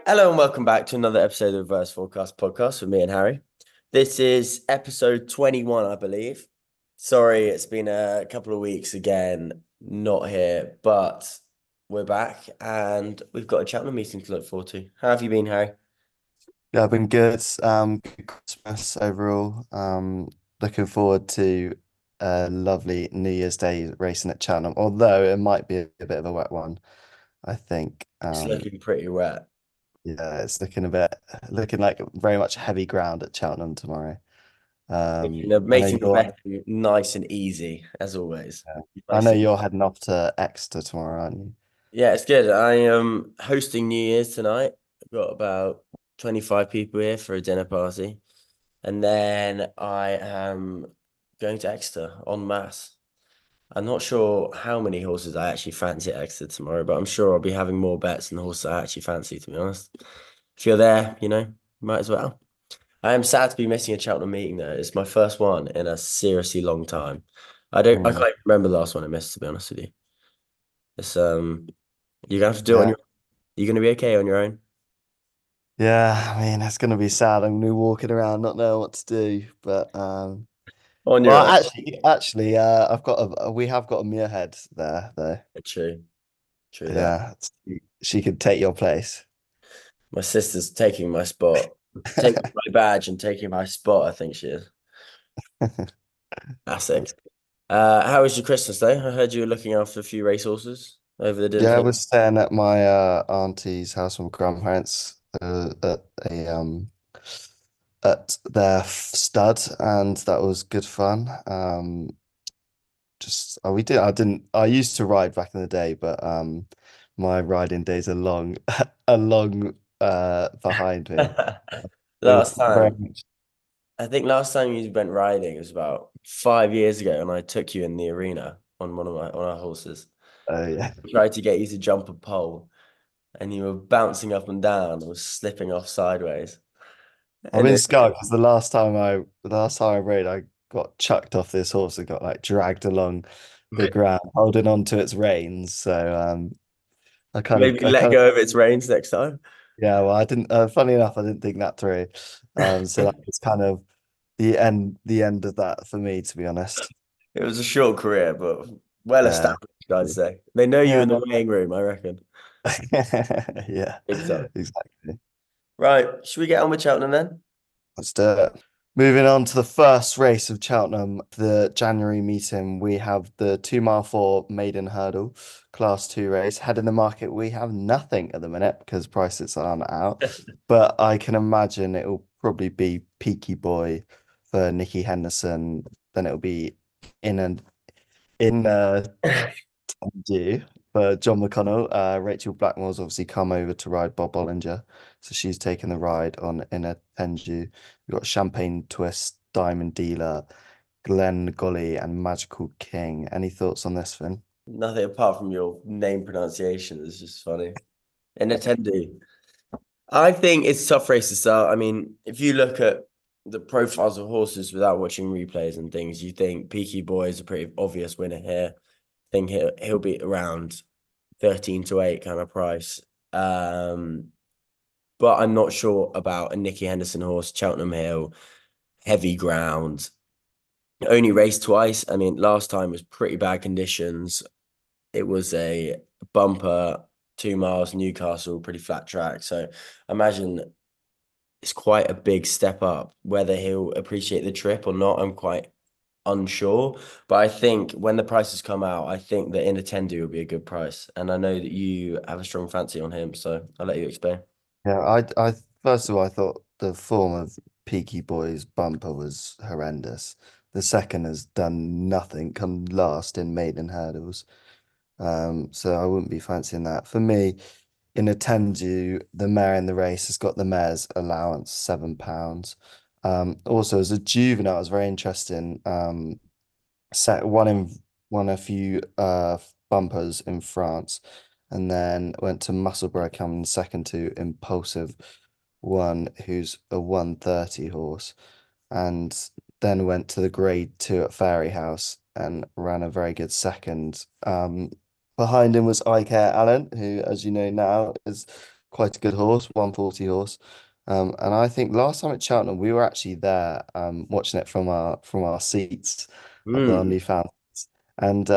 Hello and welcome back to another episode of Reverse Forecast Podcast with me and Harry. This is episode 21, I believe. Sorry, it's been a couple of weeks again, not here, but we're back and we've got a Cheltenham meeting to look forward to. How have you been, Harry? Yeah, I've been good. Good Christmas overall. Looking forward to a lovely New Year's Day racing at Cheltenham, although it might be a bit of a wet one, I think. It's looking pretty wet. Yeah, it's looking like very much heavy ground at Cheltenham tomorrow. I know Making the betting nice and easy, as always. I Nice know and you're heading off to Exeter tomorrow, aren't you? Yeah, it's good. I am hosting New Year's tonight. I've got about 25 people here for a dinner party. And then I am going to Exeter en masse. I'm not sure how many horses I actually fancy at Exeter tomorrow, but I'm sure I'll be having more bets than the horses I actually fancy, to be honest. If you're there, might as well. I am sad to be missing a Cheltenham meeting though. It's my first one in a seriously long time. I Mm. can't remember the last one I missed, to be honest with you. It's you're gonna have to do it on Yeah. your you're gonna be okay on your own. Yeah, I mean, it's gonna be sad. I'm gonna be walking around not knowing what to do, but On your well, own. actually, we have got a Muirhead there, though. True. True that. Yeah, she could take your place. My sister's taking my spot. Taking my badge and taking my spot, I think she is. Classic. How was your Christmas though? I heard you were looking after a few racehorses over the dinner Yeah, I table. was staying at my auntie's house with my grandparents at their stud, and that was good fun. Just we did. I didn't. I used to ride back in the day, but my riding days are long, are long behind me. It was Last very time, much. I think last time you went riding was about 5 years ago, and I took you in the arena on on our horses. Yeah. Tried to get you to jump a pole, and you were bouncing up and down, and was slipping off sideways. I'm And in then, scar because the last time I rode, I got chucked off this horse and got like dragged along the ground, holding on to its reins. So maybe I let kind of, go of its reins next time. yeah. Well, I didn't. Funny enough, I didn't think that through. So that was kind of the end of that for me, to be honest. It was a short career, but well Yeah, established, I'd say. They know you yeah, in the weighing room, I reckon. yeah, Big time. exactly. Right, should we get on with Cheltenham then? Let's do it. Moving on to the first race of Cheltenham, the January meeting, we have the 2 mile 4 maiden hurdle class 2 race. Head in the market, we have nothing at the minute because prices aren't out, but I can imagine it will probably be Peaky Boy for Nicky Henderson. Then it'll be in and in due for John McConnell. Rachel Blackmore's obviously come over to ride Bob Bollinger, so she's taken the ride on in a Tenju. We've got Champagne Twist, Diamond Dealer, Glenn Golly, and Magical King. Any thoughts on this, Finn? Nothing apart from your name pronunciation is just funny. An attendee. I think it's a tough race to start. I mean, if you look at the profiles of horses without watching replays and things, you think Peaky Boy is a pretty obvious winner here. I think he'll be around 13 to 8 kind of price. But I'm not sure about a Nicky Henderson horse, Cheltenham Hill, heavy ground. Only raced twice. I mean, last time was pretty bad conditions. It was a bumper, 2 miles, Newcastle, pretty flat track. So I imagine it's quite a big step up. Whether he'll appreciate the trip or not, I'm quite unsure. But I think when the prices come out, I think that Inatendi will be a good price. And I know that you have a strong fancy on him, so I'll let you explain. Yeah, I first of all, I thought the form of Peaky Boy's bumper was horrendous. The second has done nothing, come last in maiden hurdles. So I wouldn't be fancying that. For me, in a Tendu, the mare in the race has got the mare's allowance, £7. Also, as a juvenile, it's very interesting. Set won a few bumpers in France, and then went to Musselburgh, coming second to Impulsive One, who's a 130 horse, and then went to the Grade 2 at Fairyhouse and ran a very good second. Behind him was I Care Allen, who, as you know now, is quite a good horse, 140 horse. And I think last time at Cheltenham, we were actually there watching it from our seats at the Mm. Newfoundland. And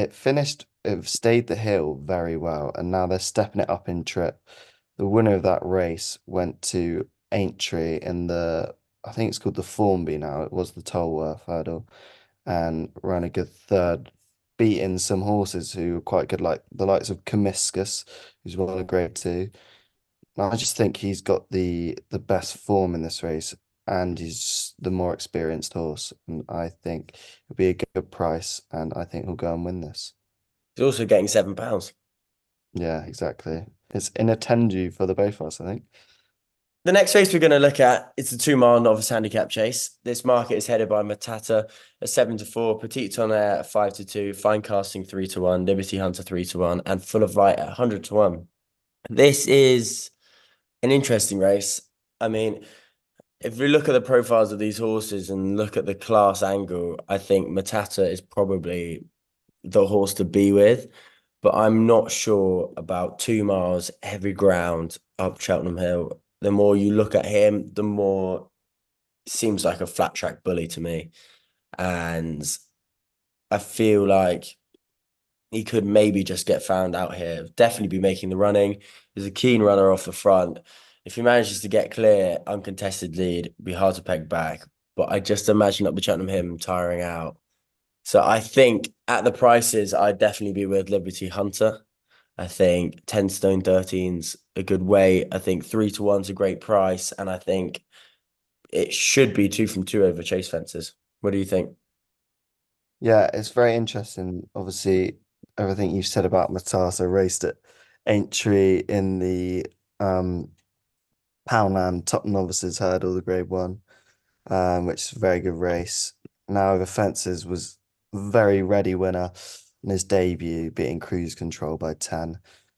it stayed the hill very well. And now they're stepping it up in trip. The winner of that race went to Aintree in I think it's called the Formby now. It was the Tolworth hurdle and ran a good third, beating some horses who were quite good, like the likes of Comiscus, who's won a grade two. I just think he's got the best form in this race, and he's the more experienced horse. And I think it'll be a good price, and I think he'll go and win this. He's also getting £7. Yeah, exactly. It's in a tendu for the both of us, I think. The next race we're going to look at is the 2 mile novice handicap chase. This market is headed by Matata at 7-4, Petit Tonnerre at 5-2, Fine Casting 3-1, Liberty Hunter 3-1, and Full of Light at 100-1. This is an interesting race. I mean, if we look at the profiles of these horses and look at the class angle, I think Matata is probably the horse to be with. But I'm not sure about 2 miles, heavy ground up Cheltenham Hill. The more you look at him, the more it seems like a flat track bully to me. And I feel like he could maybe just get found out here. Definitely be making the running. He's a keen runner off the front. If he manages to get clear, uncontested lead, it'd be hard to peg back. But I just imagine up the Cheltenham him tiring out. So I think at the prices, I'd definitely be with Liberty Hunter. I think 10 stone 13's a good way. I think 3-1's a great price. And I think it should be 2 from 2 over chase fences. What do you think? Yeah, it's very interesting. Obviously, everything you said about Matata raced at Aintree in the Poundland Top Novices Hurdle, the Grade One, which is a very good race. Now over fences was very ready winner in his debut, beating Cruise Control by 10.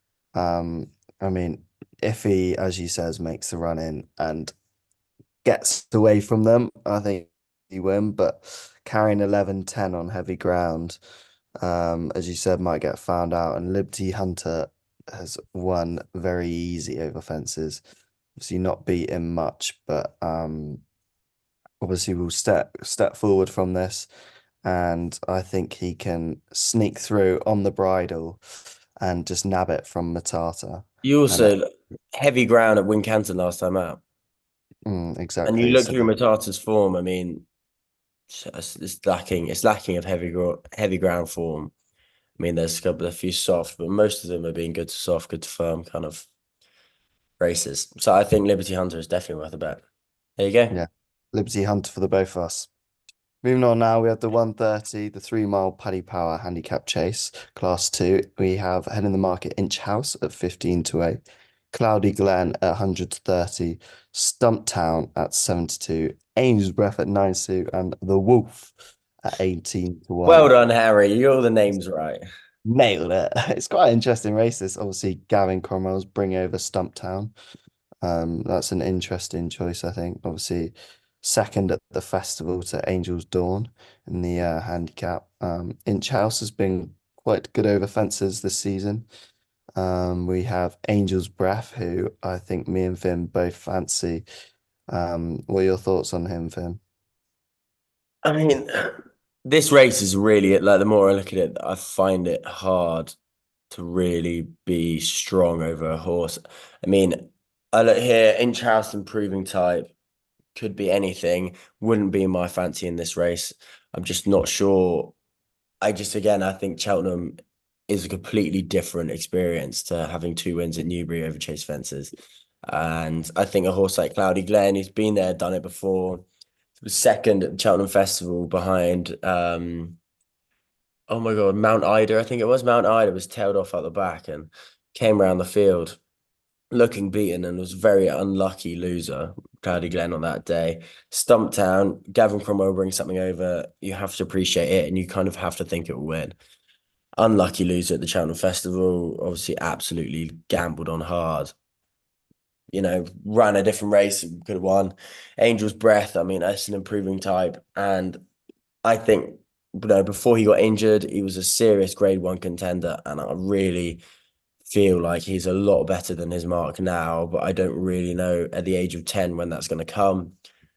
I mean, if he, as you says, makes the run in and gets away from them, I think he win. But carrying 11-10 on heavy ground, as you said, might get found out. And Liberty Hunter has won very easy over fences. Obviously not beaten much, but obviously will step forward from this. And I think he can sneak through on the bridle and just nab it from Matata. You And also heavy ground at Wincanton last time out. And you exactly. look So through Matata's form, I mean, it's lacking of heavy ground form. I mean, there's a few soft, but most of them are being good to soft, good to firm kind of races. So I think Liberty Hunter is definitely worth a bet. There you go. yeah, Liberty Hunter for the both of us. Moving on now, we have the 130, the 3 mile Paddy Power handicap chase, class two. We have head in the market Inch House at 15-8, Cloudy Glen at 130, Stumptown at 72, Angel's Breath at 9-2, and The Wolf at 18-1. Well done, Harry. You got all the names right. Nailed it. It's quite an interesting race. This obviously Gavin Cromwell's bring over Stumptown. That's an interesting choice, I think. Obviously, second at the festival to Angel's Dawn in the handicap. Inch House has been quite good over fences this season. We have Angel's Breath, who I think me and Finn both fancy. What are your thoughts on him, Finn? I mean, this race is really like the more I look at it, I find it hard to really be strong over a horse. I mean, I look here, Inch House improving type could be anything. Wouldn't be my fancy in this race. I'm just not sure. Again, I think Cheltenham is a completely different experience to having 2 wins at Newbury over chase fences. And I think a horse like Cloudy Glen, who's been there, done it before, was second at the Cheltenham Festival behind oh my God, Mount Ida, I think it was Mount Ida, was tailed off at the back and came around the field looking beaten and was a very unlucky loser, Cloudy Glen on that day. Stumptown, Gavin Cromwell brings something over. You have to appreciate it and you kind of have to think it will win. Unlucky loser at the Cheltenham Festival, obviously absolutely gambled on hard. Ran a different race, could have won. Angel's Breath, I mean, that's an improving type. And I think, before he got injured, he was a serious grade one contender. And I really feel like he's a lot better than his mark now, but I don't really know at the age of 10 when that's going to come.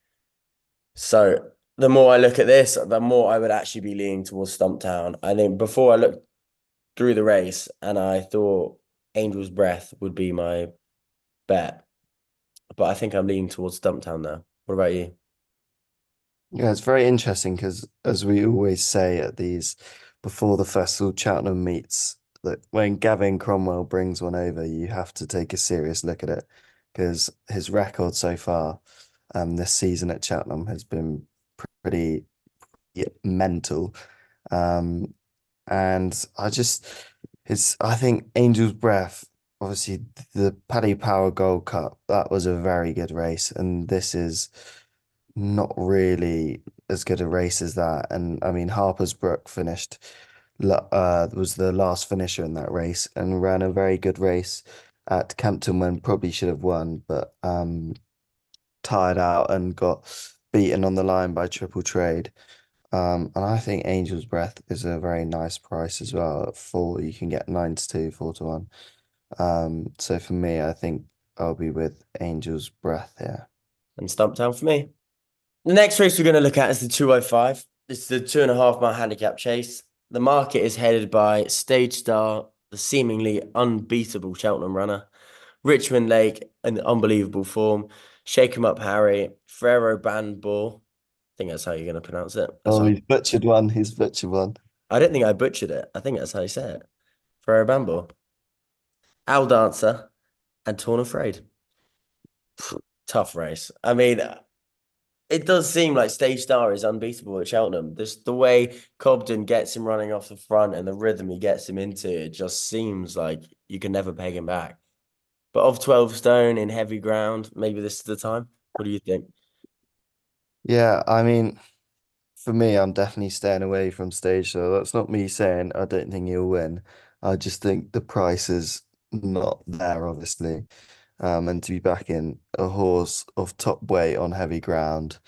So the more I look at this, the more I would actually be leaning towards Stumptown. I think before I looked through the race and I thought Angel's Breath would be my bet, but I think I'm leaning towards Stumptown now. What about you? Yeah, it's very interesting because, as we always say at these before the festival Cheltenham meets, that when Gavin Cromwell brings one over, you have to take a serious look at it because his record so far this season at Cheltenham has been pretty mental. Um, and I think Angel's Breath, obviously the Paddy Power Gold Cup, that was a very good race, and this is not really as good a race as that. And I mean, Harper's Brook was the last finisher in that race and ran a very good race at Campton when probably should have won, but tired out and got beaten on the line by Triple Trade. And I think Angel's Breath is a very nice price as well. At four, you can get 9-2, 4-1. So for me, I think I'll be with Angel's Breath here. And Stumptown for me. The next race we're going to look at is the 205. It's the 2.5 mile handicap chase. The market is headed by Stage Star, the seemingly unbeatable Cheltenham runner, Richmond Lake, in unbelievable form, Shake 'em Up Harry, Ferrero Bandball. I think that's how you're going to pronounce it. Oh, he's butchered one. He's butchered one. I don't think I butchered it. I think that's how you say it. Ferrero Bandball, Owl Dancer, and Torn Afraid. Tough race. I mean, it does seem like Stage Star is unbeatable at Cheltenham. This the way Cobden gets him running off the front and the rhythm he gets him into, it just seems like you can never peg him back. But of 12 stone in heavy ground, maybe this is the time. What do you think? Yeah, I mean, for me, I'm definitely staying away from stage, so that's not me saying I don't think he'll win. I just think the price is not there, obviously. And to be back in a horse of top weight on heavy ground,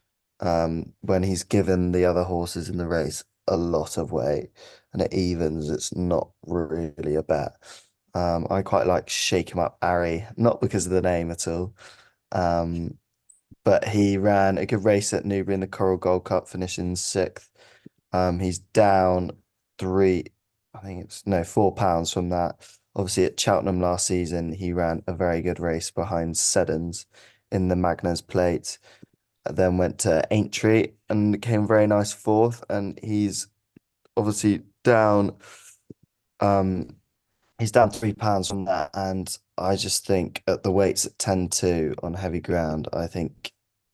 when he's given the other horses in the race a lot of weight and it evens, it's not really a bet. I quite like Shake 'em Up Ari, not because of the name at all. Um, but he ran a good race at Newbury in the Coral Gold Cup, finishing sixth. He's down three, I think it's no, £4 from that. Obviously, at Cheltenham last season, he ran a very good race behind Seddons in the Magners Plate. Then went to Aintree and came very nice fourth. And he's obviously down. Um, he's down £3 from that, and I just think at the weights at 10-2 on heavy ground, I think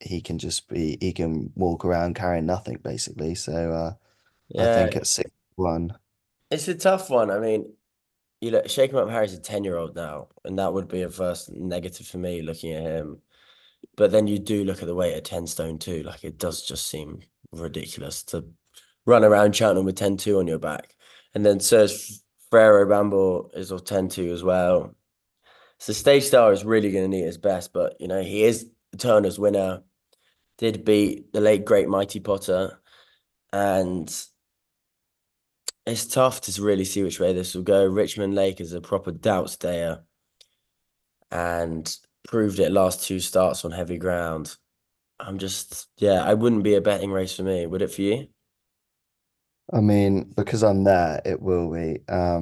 he can walk around carrying nothing basically. So I think Yeah, at 6-1. it's a tough one. I mean, you look, Shake 'em Up Harry's a 10-year-old now, and that would be a first negative for me looking at him. But then you do look at the weight at 10 stone too. Like it does just seem ridiculous to run around Cheltenham with 10-2 on your back. And then Serge Ferrero Bamble is of 10-2 as well. So Stage Star is really going to need his best, but you know, he is the Turner's winner, did beat the late great Mighty Potter, and it's tough to really see which way this will go. Richmond Lake is a proper doubt stayer and proved it last two starts on heavy ground. Yeah, I wouldn't be a betting race for me. Would it for you? I mean, because I'm there, it will be.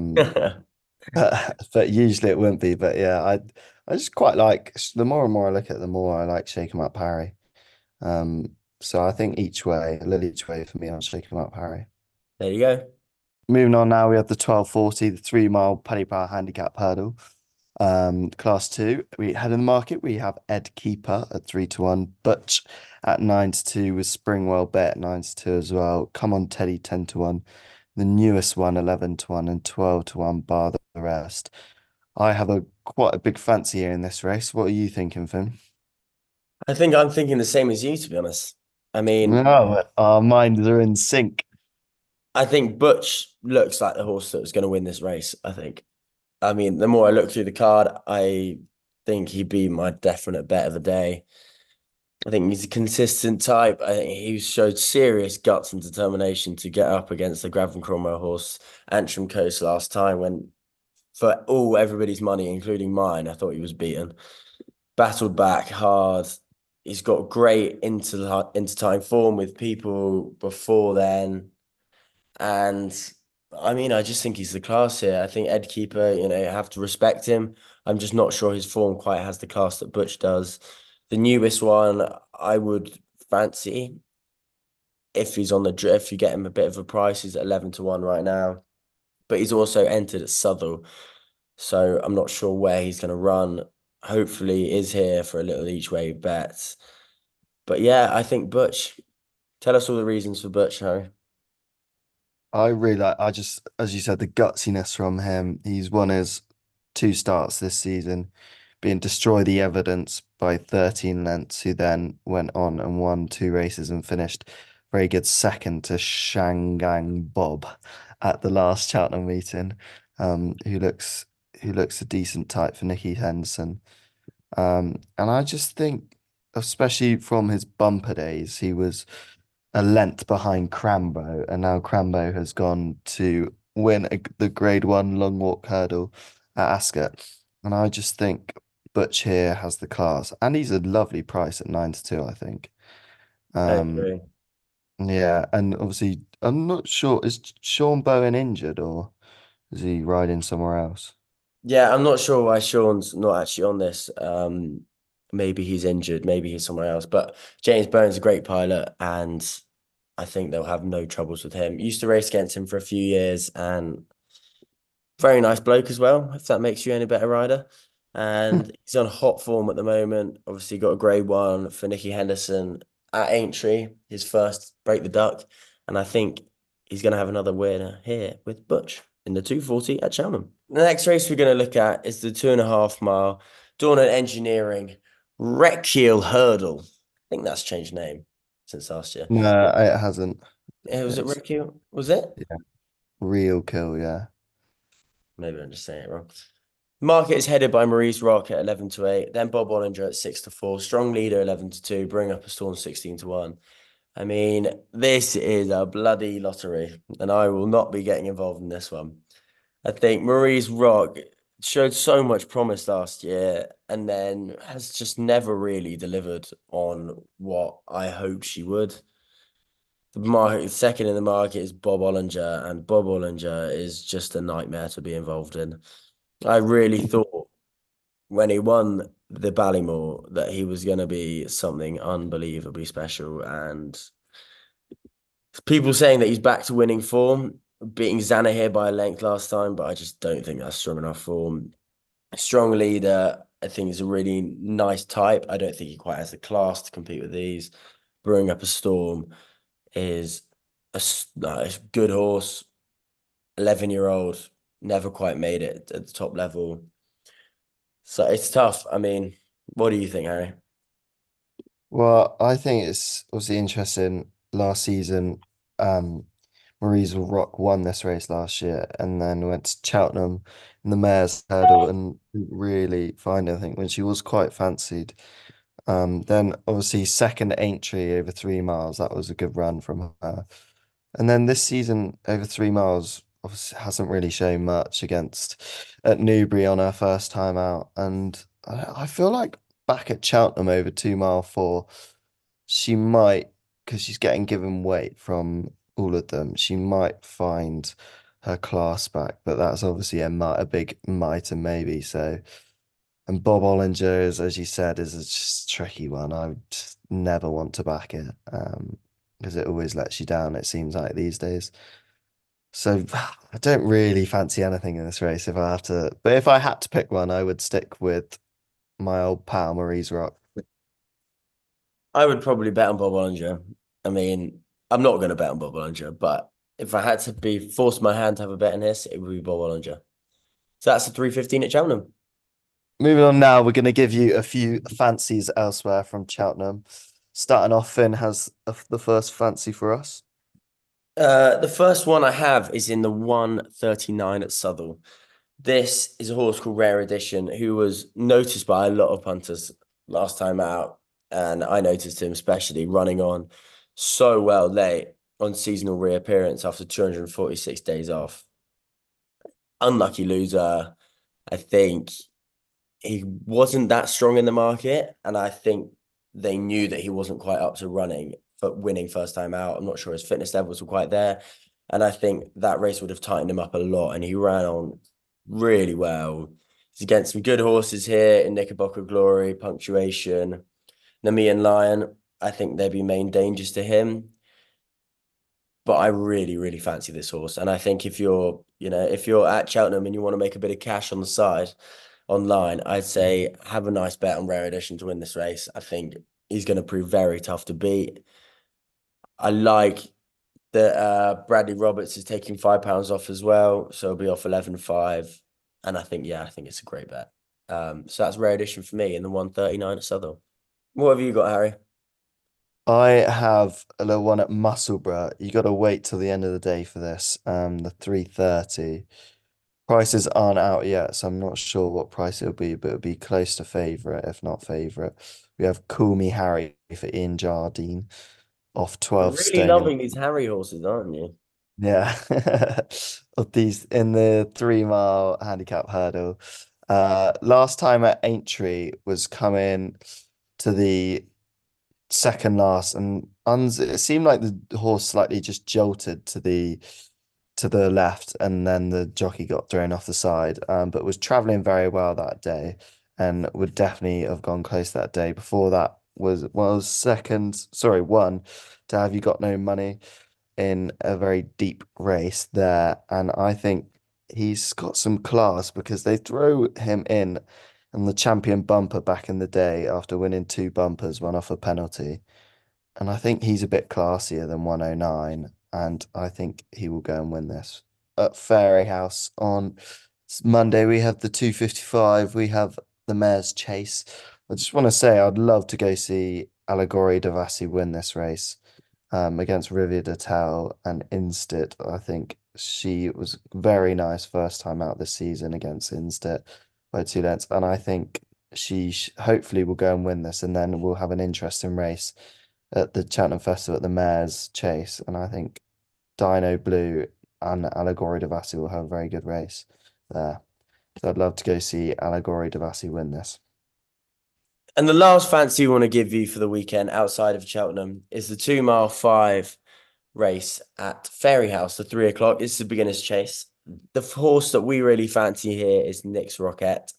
But usually it wouldn't be. But yeah, I just quite like the more and more I look at it, the more I like Shake 'em Up Harry. So I think each way, a little each way for me, I'll Shake 'em Up Harry. There you go. Moving on now, we have the 1240, the 3 mile Paddy Power handicap hurdle. Class two, we had in the market, we have Ed Keeper at 3-1, Butch at 9-2 with Springwell Bet at 9-2 as well. Come on, Teddy 10-1. The newest one 11-1 and 12-1 bar the rest. I have a quite a big fancy here in this race. What are you thinking, Finn? I think I'm thinking the same as you, to be honest. I mean, No, our minds are in sync. I think Butch looks like the horse that was going to win this race, I think. I mean, the more I look through the card, I think he'd be my definite bet of the day. I think he's a consistent type. I think he showed serious guts and determination to get up against the Gavin Cromwell horse, Antrim Coast, last time when for everybody's money, including mine. I thought he was beaten. Battled back hard. He's got great into time form with people before then. And I mean, I just think he's the class here. I think Ed Keeper, you have to respect him. I'm just not sure his form quite has the class that Butch does. The newest one, I would fancy if he's on the drift, you get him a bit of a price. He's at 11-1 right now, but he's also entered at Southwell. So I'm not sure where he's going to run. Hopefully, he is here for a little each way bet. But yeah, I think Butch. Tell us all the reasons for Butch, Harry. I really like, I just, as you said, the gutsiness from him. He's won his two starts this season, being Destroy the Evidence by 13 lengths, who then went on and won two races and finished very good second to Shangang Bob at the last Cheltenham meeting, who looks a decent type for Nicky Henderson. And I just think, especially from his bumper days, he was a length behind Crambo, and now Crambo has gone to win the Grade One long walk hurdle at Ascot. And I just think Butch here has the class, and he's a lovely price at 9-2, I think. I Um, agree. yeah, and obviously, I'm not sure, is Sean Bowen injured or is he riding somewhere else? Yeah, I'm not sure why Sean's not actually on this. Maybe he's injured, maybe he's somewhere else. But James Bowen's a great pilot, and I think they'll have no troubles with him. Used to race against him for a few years, and very nice bloke as well, if that makes you any better rider. And he's on hot form at the moment. Obviously, got a grade one for Nicky Henderson at Aintree, his first break the duck. And I think he's going to have another winner here with Butch in the 240 at Cheltenham. The next race we're going to look at is the 2.5 mile Dornan Engineering Wreckhill Hurdle. I think that's changed name since last year. No, it hasn't. Was it It's Wreckhill? Was it? yeah, real kill, yeah. Maybe I'm just saying it wrong. Market is headed by Maurice Rock at 11-8, then Bob Ollinger at 6-4, strong leader 11-2, bring up a storm 16-1. I mean, this is a bloody lottery, and I will not be getting involved in this one. I think Maurice Rock showed so much promise last year and then has just never really delivered on what I hoped she would. The market second in the market is Bob Ollinger, and Bob Ollinger is just a nightmare to be involved in. I really thought when he won the Ballymore that he was going to be something unbelievably special. And people saying that he's back to winning form, beating Xana here by a length last time, but I just don't think that's strong enough form. Strong leader, I think he's a really nice type. I don't think he quite has the class to compete with these. Brewing Up a Storm is a good horse, 11-year-old, never quite made it at the top level. So it's tough. I mean, what do you think, Harry? Well, I think it's obviously interesting. Last season, Maurice Rock won this race last year and then went to Cheltenham in the Mayor's Hurdle and didn't really find anything when she was quite fancied. Then obviously second Aintree over 3 miles, that was a good run from her. And then this season over 3 miles obviously hasn't really shown much against at Newbury on her first time out. And I feel like back at Cheltenham over 2 mile four, she might, because she's getting given weight from all of them, she might find her class back. But that's obviously a big might and maybe. So, and Bob Ollinger is, as you said, is a just tricky one. I would just never want to back it, because it always lets you down, it seems like these days. So I don't really fancy anything in this race if I have to, but if I had to pick one, I would stick with my old pal Maurice Rock. I would probably bet on Bob Ollinger. I mean, I'm not going to bet on Bob Ollinger, but if I had to be forced my hand to have a bet in this, it would be Bob Ollinger. So that's a 315 at Cheltenham. Moving on now, we're going to give you a few fancies elsewhere from Cheltenham. Starting off, Finn has the first fancy for us. The first one I have is in the 139 at Southwell. This is a horse called Rare Edition, who was noticed by a lot of punters last time out. And I noticed him especially running on so well late on seasonal reappearance after 246 days off. Unlucky loser. I think he wasn't that strong in the market, and I think they knew that he wasn't quite up to running for winning first time out. I'm not sure his fitness levels were quite there, and I think that race would have tightened him up a lot, and he ran on really well. He's against some good horses here in Knickerbocker Glory, Punctuation, Nemean Lion. I think they'd be main dangers to him. But I really, really fancy this horse. And I think if you're at Cheltenham and you want to make a bit of cash on the side online, I'd say have a nice bet on Rare Edition to win this race. I think he's going to prove very tough to beat. I like that Bradley Roberts is taking £5 off as well. So it'll be off 11.5. And I think it's a great bet. So that's Rare Edition for me in the 139 at Southwell. What have you got, Harry? I have a little one at Musselburgh. You got to wait till the end of the day for this. The 3:30. Prices aren't out yet, so I'm not sure what price it'll be, but it'll be close to favourite, if not favourite. We have Call Me Harry for Ian Jardine off You're 12 really stone. loving these Harry horses, aren't you? Yeah, of these in the 3 mile handicap hurdle. Last time at Aintree was coming to the second last, and uns it seemed like the horse slightly just jolted to the left, and then the jockey got thrown off the side. But was traveling very well that day, and would definitely have gone close that day. Before that was second, sorry, one to Have You Got No Money in a very deep race there. And I think he's got some class because they throw him in the champion bumper back in the day after winning 2 bumpers, one off a penalty. And I think he's a bit classier than 109. And I think he will go and win this. At Fairyhouse on Monday, we have the 2:55. We have the Mare's Chase. I just want to say I'd love to go see Allegorie Devassi win this race against Rivia D'Etel and Instit. I think she was very nice first time out this season against Instit by 2 lengths. And I think she hopefully will go and win this, and then we'll have an interesting race at the Cheltenham Festival at the Mare's Chase. And I think Dino Blue and Allegorie Devassi will have a very good race there. So I'd love to go see Allegorie Devassi win this. And the last fancy we want to give you for the weekend outside of Cheltenham is the 2 mile 5 race at Fairyhouse, the 3 o'clock. It's the beginner's chase. The horse that we really fancy here is Nick Rocket,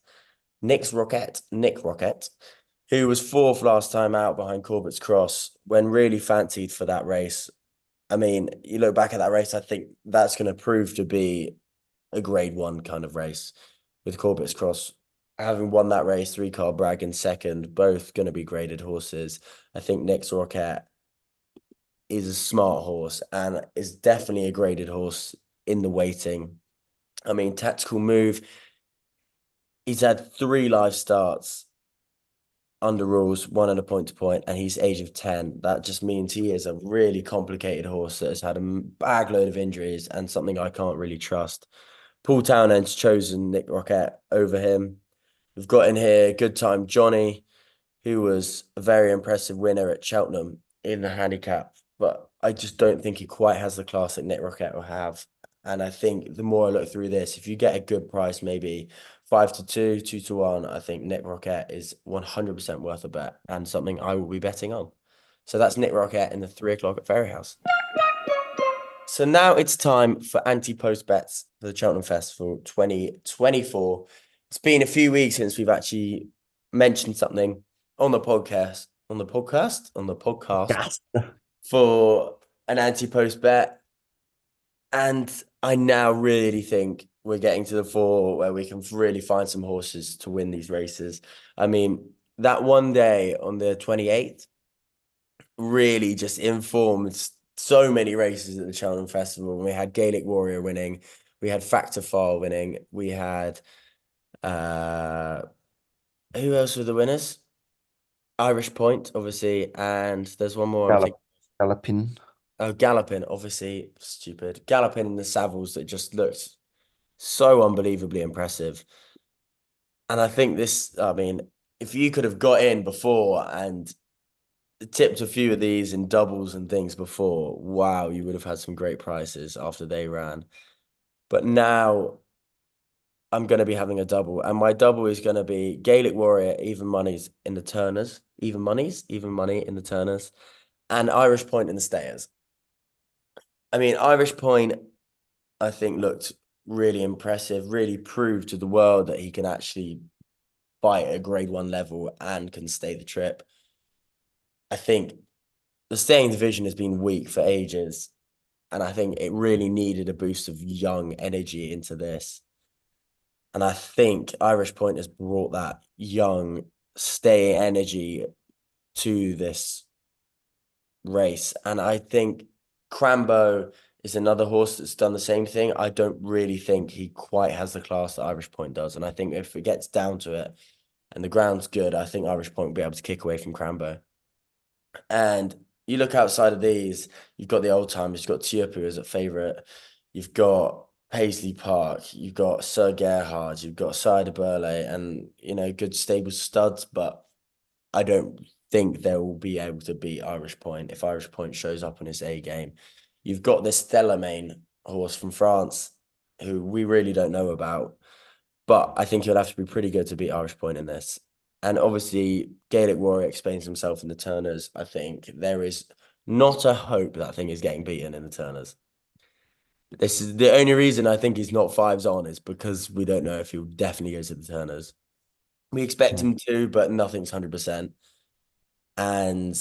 who was fourth last time out behind Corbett's Cross when really fancied for that race. I mean, you look back at that race, I think that's going to prove to be a grade 1 kind of race with Corbett's Cross. Having won that race, 3 Carl Bragg in second, both going to be graded horses. I think Nick's Rocket is a smart horse and is definitely a graded horse in the waiting. I mean, tactical move. He's had 3 live starts under rules, 1 at a point to point, and he's age of 10. That just means he is a really complicated horse that has had a bag load of injuries and something I can't really trust. Paul Townend's chosen Nick Rocket over him. We've got in here Good Time Johnny, who was a very impressive winner at Cheltenham in the handicap, but I just don't think he quite has the class that Nick Rocket will have. And I think the more I look through this, if you get a good price, maybe 5-2, 2-1, I think Nick Rocket is 100% worth a bet and something I will be betting on. So that's Nick Rocket in the 3 o'clock at Fairyhouse. So now it's time for anti-post bets for the Cheltenham Festival 2024. It's been a few weeks since we've actually mentioned something on the podcast Yes. for an anti-post bet. And I now really think we're getting to the fall where we can really find some horses to win these races. I mean, that one day on the 28th really just informed so many races at the Cheltenham Festival. We had Gaelic Warrior winning, we had Factor File winning, we had who else were the winners? Irish Point, obviously, and there's one more I'm thinking. Galloping. Oh, Gallopin, obviously, stupid. Gallopin in the Savills that just looked so unbelievably impressive. And I think this, I mean, if you could have got in before and tipped a few of these in doubles and things before, wow, you would have had some great prices after they ran. But now I'm going to be having a double, and my double is going to be Gaelic Warrior, even monies in the Turners, even money in the Turners, and Irish Point in the Stayers. I mean, Irish Point, I think, looked really impressive, really proved to the world that he can actually fight at a grade one level and can stay the trip. I think the staying division has been weak for ages, and I think it really needed a boost of young energy into this. And I think Irish Point has brought that young stay energy to this race. And I think Crambo is another horse that's done the same thing. I don't really think he quite has the class that Irish Point does. And I think if it gets down to it and the ground's good, I think Irish Point will be able to kick away from Crambo. And you look outside of these, you've got the old timers, you've got Tiapu as a favourite, you've got Paisley Park, you've got Sir Gerhard, you've got Sire de Burley, and good stable studs, but I don't think they will be able to beat Irish Point if Irish Point shows up on his A game. You've got this Thelemain horse from France, who we really don't know about, but I think he'll have to be pretty good to beat Irish Point in this. And obviously, Gaelic Warrior explains himself in the Turners. I think there is not a hope that thing is getting beaten in the Turners. This is the only reason I think he's not fives on is because we don't know if he'll definitely go to the Turners. We expect Mm. him to, but nothing's 100%. And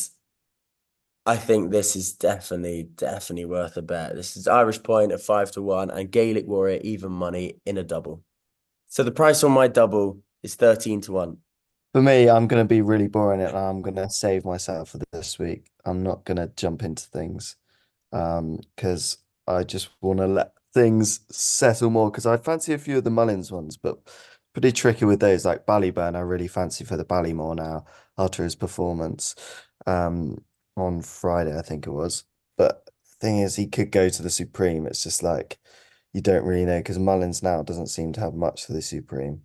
I think this is definitely worth a bet. This is Irish Point at 5-1 and Gaelic Warrior even money in a double. So the price on my double is 13-1. For me, I'm going to be really boring it, and I'm going to save myself for this week. I'm not going to jump into things because I just want to let things settle more because I fancy a few of the Mullins ones, but pretty tricky with those. Like Ballyburn, I really fancy for the Ballymore now after his performance on Friday, I think it was. But thing is, he could go to the Supreme. It's just like you don't really know because Mullins now doesn't seem to have much for the Supreme.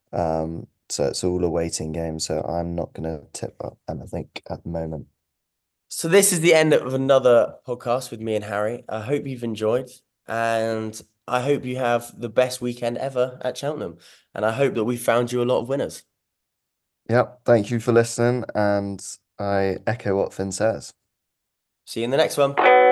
So it's all a waiting game. So I'm not going to tip up anything at the moment. So this is the end of another podcast with me and Harry. I hope you've enjoyed, and I hope you have the best weekend ever at Cheltenham. And I hope that we found you a lot of winners. Yep. Thank you for listening. And I echo what Finn says. See you in the next one.